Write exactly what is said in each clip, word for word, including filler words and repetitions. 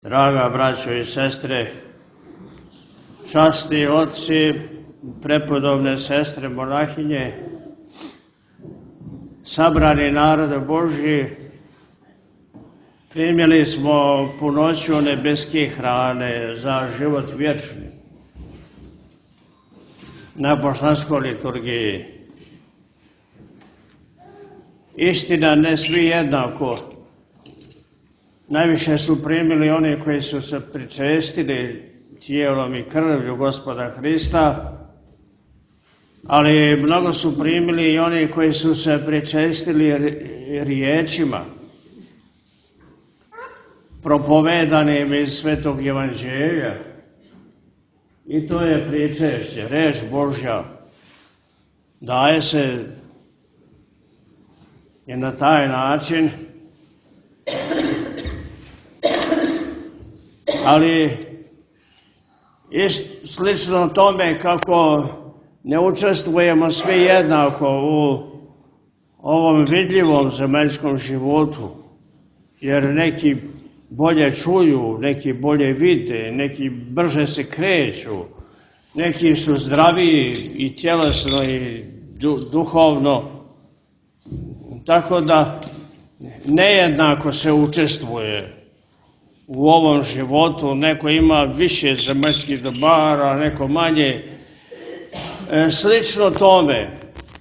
Draga braćo i sestre, časni oci, prepodobne sestre monahinje, sabrani narode Božji, primili smo punoću nebeske hrane za život vječni na božanskoj liturgiji. Istina, ne svi jednako. Najviše su primili oni koji su se pričestili tijelom i krvlju Gospoda Hrista, ali mnogo su primili i oni koji su se pričestili riječima propovedanim iz Svetog Evanđelja. I to je pričešće, reč Božja. Daje se i na taj način, ali ist, slično tome kako ne učestvujemo svi jednako u ovom vidljivom zemaljskom životu, jer neki bolje čuju, neki bolje vide, neki brže se kreću, neki su zdraviji i tjelesno i duhovno, tako da nejednako se učestvuje u ovom životu. Neko ima više zemaljskih dobara, neko manje. E, slično tome,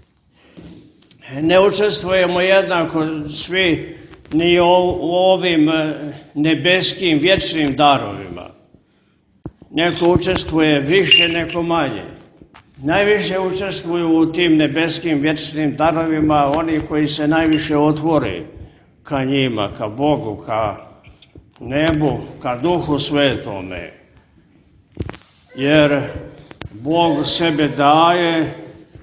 ne učestvujemo jednako svi ni u ovim nebeskim vječnim darovima. Neko učestvuje više, neko manje. Najviše učestvuju u tim nebeskim vječnim darovima oni koji se najviše otvore ka njima, ka Bogu, ka nebu, ka Duhu Svetome. Jer Bog sebe daje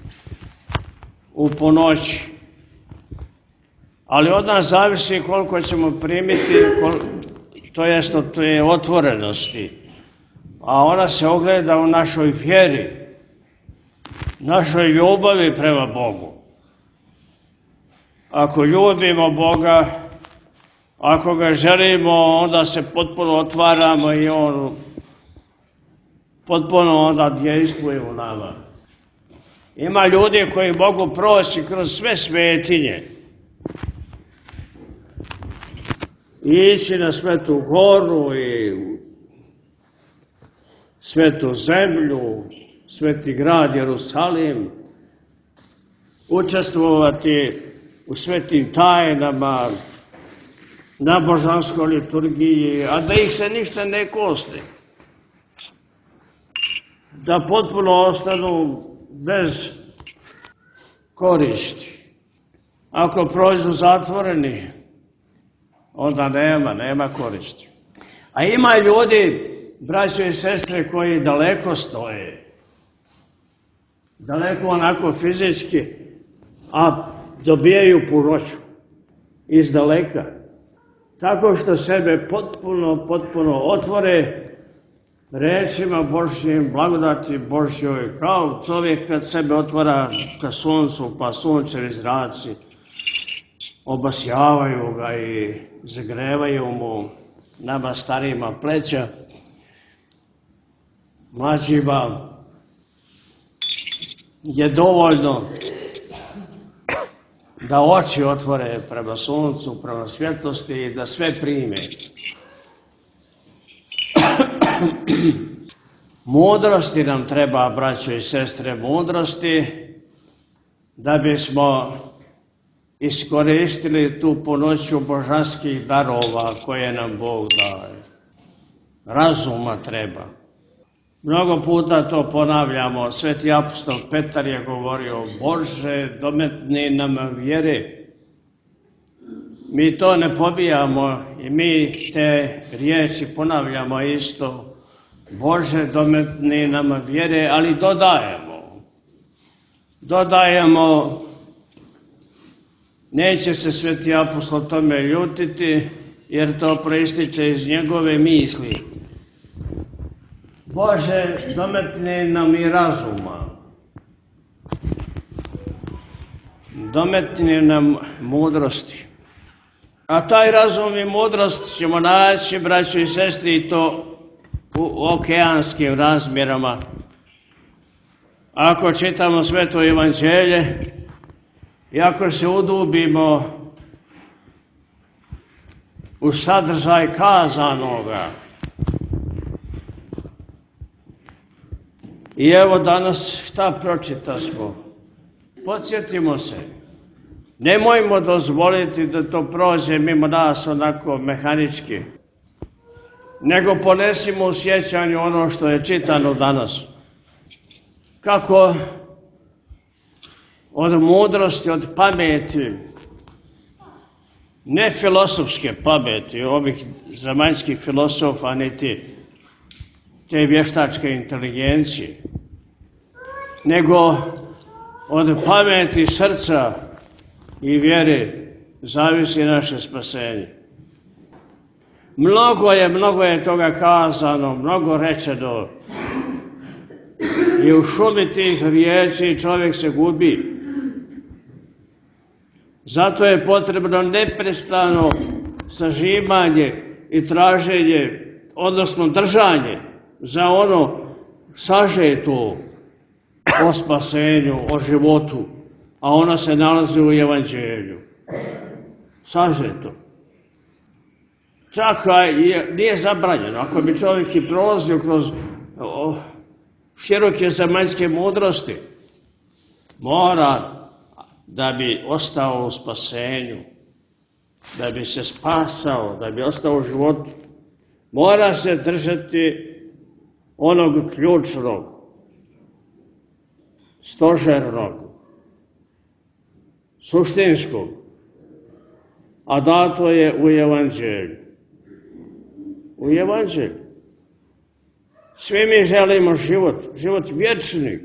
u ponoći. Ali od nas zavisi koliko ćemo primiti, to jest od te otvorenosti. A ona se ogleda u našoj vjeri, našoj ljubavi prema Bogu. Ako ljubimo Boga, ako ga želimo, onda se potpuno otvaramo i on potpuno onda djeluje u nama. Ima ljudi koji mogu proći kroz sve svetinje i ići na Svetu Goru i Svetu zemlju, Sveti grad Jerusalim, učestvovati u svetim tajnama, na božanskoj liturgiji, a da ih se ništa ne kosti. Da potpuno ostanu bez koristi. Ako prođu zatvoreni, onda nema, nema koristi. A ima ljudi, braćo i sestre, koji daleko stoje. Daleko onako fizički, a dobijaju punoću iz daleka. Tako što sebe potpuno, potpuno otvore rečima Božjim, blagodati Božjoj, kao čovjek kad sebe otvara ka suncu, pa sunčevi zraci obasjavaju ga i zagrevaju mu nama starijima pleća, mlađima je dovoljno da oči otvore prema suncu, prema svjetlosti i da sve prime. Mudrosti nam treba, braćo i sestre, mudrosti, da bismo iskoristili tu punoću božanskih darova koje nam Bog daje. Razuma treba. Mnogo puta to ponavljamo. Sveti apostol Petar je govorio: Bože, dometni nam vjere. Mi to ne pobijamo i mi te riječi ponavljamo isto. Bože, dometni nam vjere, ali dodajemo. Dodajemo, neće se sveti apostol tome ljutiti, jer to proističe iz njegove misli. Bože, dometni nam i razuma. Dometni nam mudrosti. A taj razum i mudrost ćemo naći, braćo i sestri, i to u okeanskim razmjerama. Ako čitamo Sveto evanđelje i ako se udubimo u sadržaj kazanoga. I evo danas šta pročitasmo. Podsjetimo se. Nemojmo dozvoliti da to prođe mimo nas onako mehanički, nego ponesimo u sjećanju ono što je čitano danas. Kako od mudrosti, od pameti, ne filosofske pameti, ovih zemaljskih filosofa, niti te vještačke inteligencije, nego od pameti srca i vjere zavisi naše spasenje. Mnogo je, mnogo je toga kazano, mnogo rečeno. I u šumi tih riječi čovjek se gubi. Zato je potrebno neprestano sažimanje i traženje, odnosno držanje za ono sažeto o spasenju, o životu, a ona se nalazi u evanđelju. Sažeto. Čak nije zabranjeno. Ako bi čovjek i prolazio kroz o, široke zemaljske mudrosti, mora, da bi ostao u spasenju, da bi se spasao, da bi ostao u životu, mora se držati onog ključnog, stožernog, suštinskog, a dato je u evanđelju. U evanđelju. Svi mi želimo život, život vječni,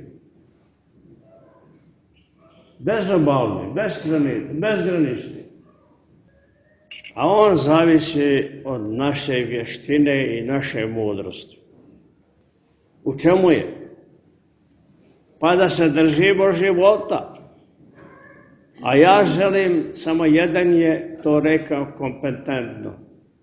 bezobavni, bezgranični. A on zavisi od naše vještine i naše mudrosti. U čemu je? Pa da se držimo života. A ja želim, samo jedan je to rekao kompetentno,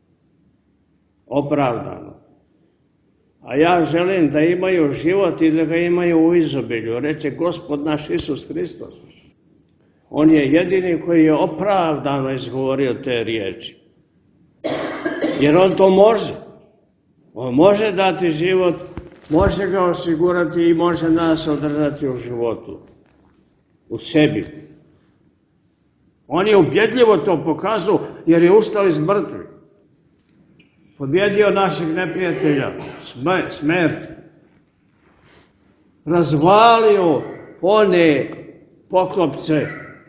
opravdano. A ja želim da imaju život i da ga imaju u izobilju, reče Gospod naš Isus Hristos. On je jedini koji je opravdano izgovorio te riječi. Jer on to može. On može dati život, može ga osigurati i može nas održati u životu, u sebi. On je ubjedljivo to pokazao jer je ustao iz mrtvih. Pobjedio našeg neprijatelja, smrt. Razvalio one poklopce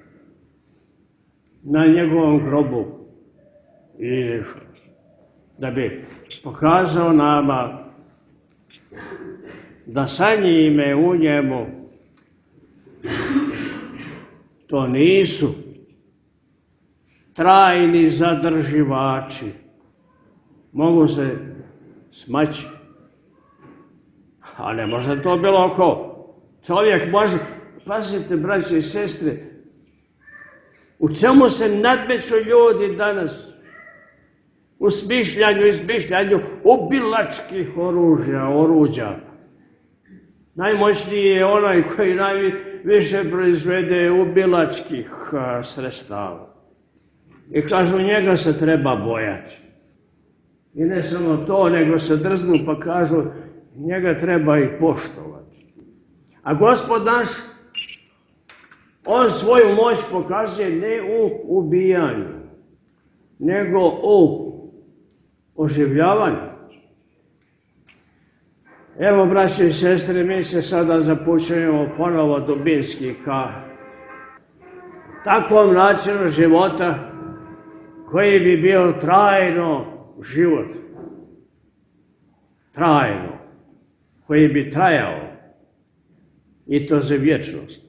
na njegovom grobu. I da bi pokazao nama da sa njime u njemu to nisu trajni zadrživači. Mogu se smaći. A ne može to bilo ko. Čovjek može, pazite braće i sestre, u čemu se nadmeću ljudi danas? U smišljanju i smišljanju ubilačkih oružja, oruđa. Najmoćniji je onaj koji najviše proizvede ubilačkih sredstava. I kažu, njega se treba bojati. I ne samo to, nego se drznu pa kažu, njega treba i poštovati. A Gospod naš, on svoju moć pokazuje ne u ubijanju, nego u oživljavanju. Evo, braće i sestre, mi se sada zapućujemo ponovo dubinski ka takvom načinu života koji bi bio trajno život. Trajno. Koji bi trajao. I to za vječnost.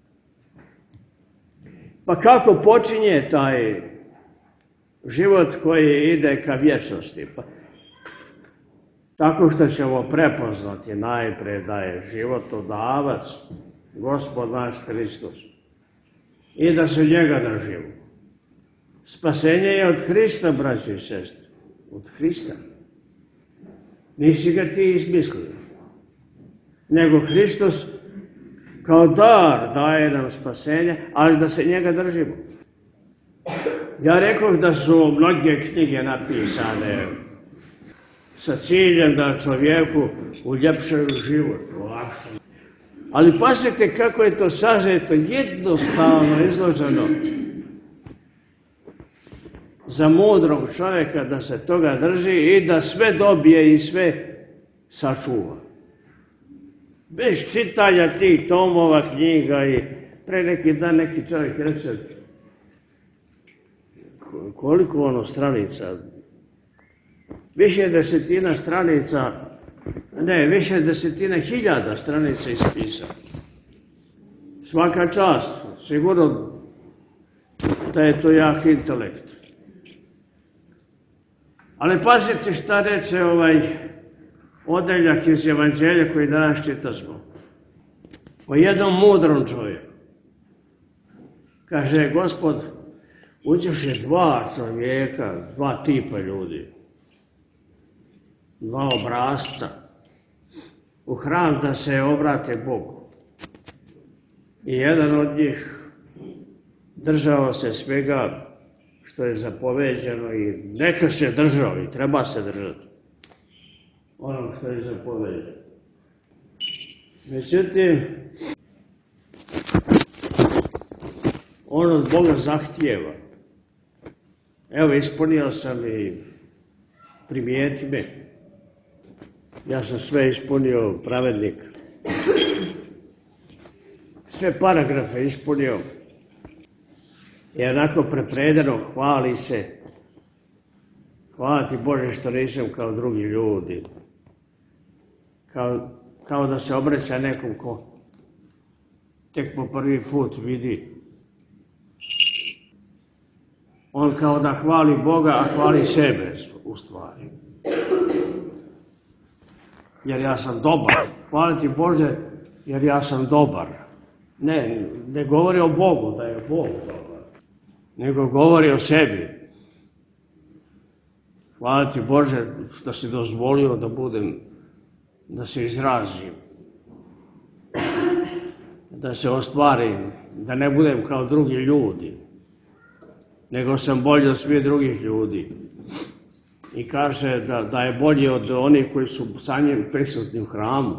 Pa kako počinje taj život koji ide ka vječnosti? Pa, tako što ćemo prepoznati najprije da je životodavac Gospod naš Hristos i da se njega držimo. Spasenje je od Hrista, braći i sestre. Od Hrista. Nisi ga ti izmislio. Nego Hristos kao dar daje nam spasenje, ali da se njega držimo. Ja rekao da su mnoge knjige napisane sa ciljem da čovjeku uljepšaju život, olakšaju. Ali pazite kako je to sažeto, jednostavno izloženo za mudrog čovjeka da se toga drži i da sve dobije i sve sačuva. Bez čitanja tih tomova, knjiga i pre neki dan neki čovjek reče koliko ono stranica, više desetina stranica, ne, više desetina hiljada stranica ispisao. Svaka čast, sigurno da je to jak intelekt. Ali pazite šta reče ovaj odeljak iz Evanđelja koji danas čitamo. O jednom mudrom čovjeku. Kaže, Gospod, uđeše dva čovjeka, dva tipa ljudi, dva obrazca, u hram da se obrate Bogu. I jedan od njih držao se svega što je zapoveđeno i neka se držao i treba se držati ono što je zapoveđeno. Međutim, on od Boga zahtijeva. Evo, ispunio sam i primijeti me. Ja sam sve ispunio, pravednik. Sve paragrafe ispunio. I onako prepredeno hvali se. Hvala ti Bože što nisam kao drugi ljudi. Kao, kao da se obraća nekom ko tek po prvi put vidi. On kao da hvali Boga, a hvali sebe u stvari. Jer ja sam dobar. Hvala ti Bože, jer ja sam dobar. Ne, ne govori o Bogu, da je Bog dobar. Nego govori o sebi. Hvala ti Bože što si dozvolio da budem, da se izrazim. Da se ostvarim, da ne budem kao drugi ljudi. Nego sam bolji od svih drugih ljudi. I kaže da, da je bolji od onih koji su sa njim prisutni u hramu.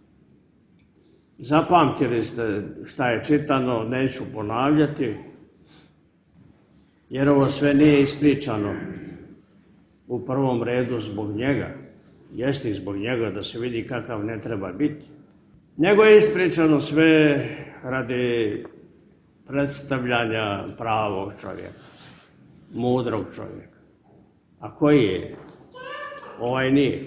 Zapamtili ste šta je čitano, neću ponavljati, jer ovo sve nije ispričano u prvom redu zbog njega. Jeste i zbog njega da se vidi kakav ne treba biti. Nego je ispričano sve radi predstavljanja pravog čovjeka, mudrog čovjeka. A koji je? Ovaj nije.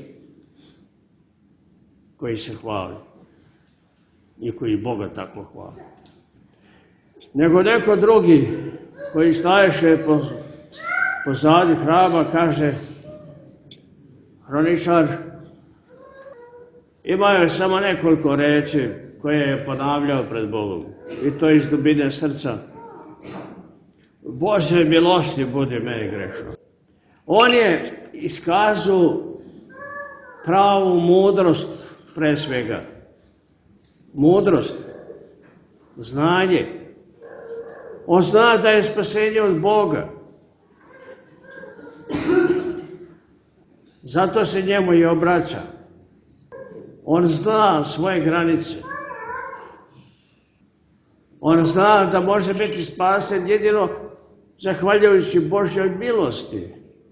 Koji se hvali. I koji Boga tako hvali. Nego neko drugi koji staješe po, pozadi hrama kaže hroničar imao je samo nekoliko reči koje je ponavljao pred Bogom. I to iz dubine srca. Bože milosti budi meni grešno. On je iskazao pravu mudrost pre svega. Mudrost, znanje. On zna da je spasenje od Boga. Zato se njemu i obraća. On zna svoje granice. On zna da može biti spasen jedino zahvaljujući Božjoj milosti.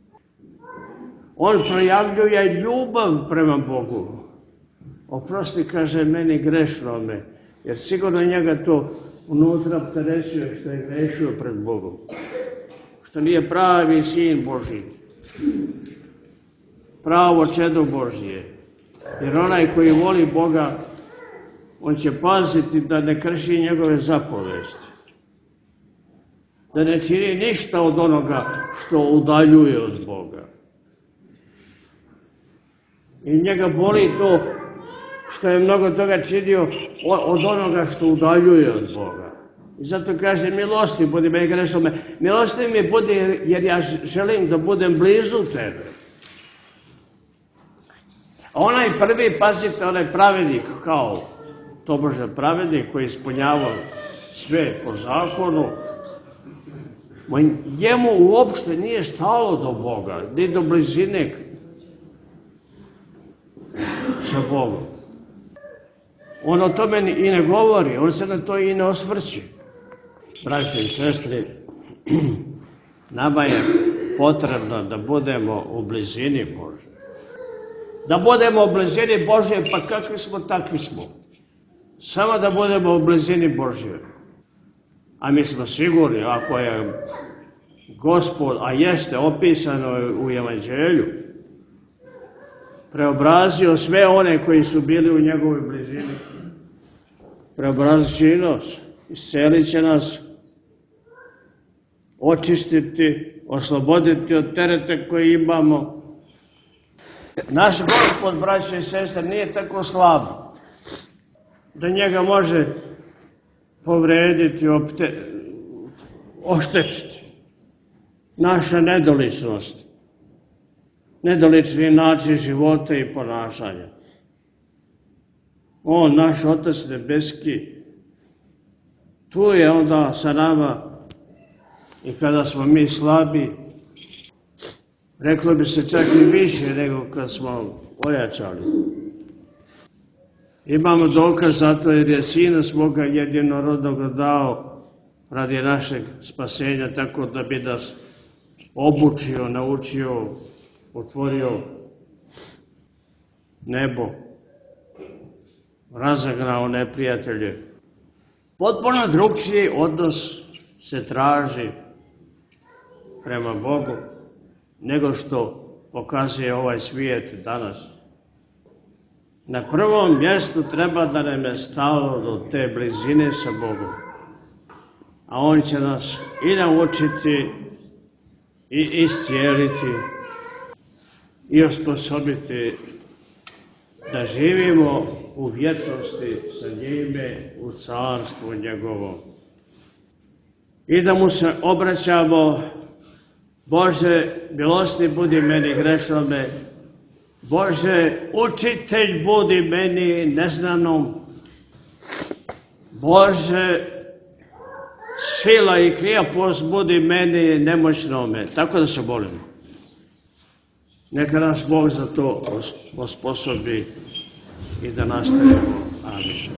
On projavljuje ljubav prema Bogu. Oprosti, kaže, meni grešnome, jer sigurno njega to unutra opterećuje što je grešio pred Bogom. Što nije pravi sin Božji. Pravo čedo Božje. Jer onaj koji voli Boga, on će paziti da ne krši njegove zapovesti. Da ne čini ništa od onoga što udaljuje od Boga. I njega boli to što je mnogo toga činio od onoga što udaljuje od Boga. I zato kaže, milostiv budi meni grešnome. Milostiv mi budi jer ja želim da budem blizu tebe. A onaj prvi, pazite, onaj pravednik, kao tobože pravednik koji ispunjava sve po zakonu, njemu uopšte nije stalo do Boga, ni do blizine sa Bogom. On o tome i ne govori, on se na to i ne osvrće. Braće i sestre, nama je potrebno da budemo u blizini Božje. Da budemo u blizini Božje, pa kakvi smo, takvi smo. Samo da budemo u blizini Božje. A mi smo sigurni, ako je Gospod, a jeste opisano u Evanđelju, preobrazio sve one koji su bili u njegovoj blizini. Preobrazit će i nas, iscelit će nas, očistiti, osloboditi od tereta koji imamo. Naš Gospod, braće i sestre, nije tako slab da njega može povrediti, oštetiti. Naša nedoličnost, nedolični način života i ponašanja. On, naš Otac nebeski, tu je onda sa nama i kada smo mi slabi, reklo bi se čak i više nego kad smo ojačali. Imamo dokaz zato jer je Sina svoga jedinorodnog dao radi našeg spasenja, tako da bi nas obučio, naučio, otvorio nebo, razagnao neprijatelje. Potpuno drugčiji odnos se traži prema Bogu nego što pokazuje ovaj svijet danas. Na prvom mjestu treba da nam je stalo do te blizine sa Bogom, a On će nas i naučiti i iscijeliti i osposobiti da živimo u vječnosti sa njime u carstvu njegovom. I da mu se obraćamo: Bože, milosni budi meni grešnome, Bože, učitelj budi meni neznanom, Bože, sila i krijapost budi meni nemoćnome. Tako da se molimo. Neka nas Bog za to osposobi i da nastavimo. Amin.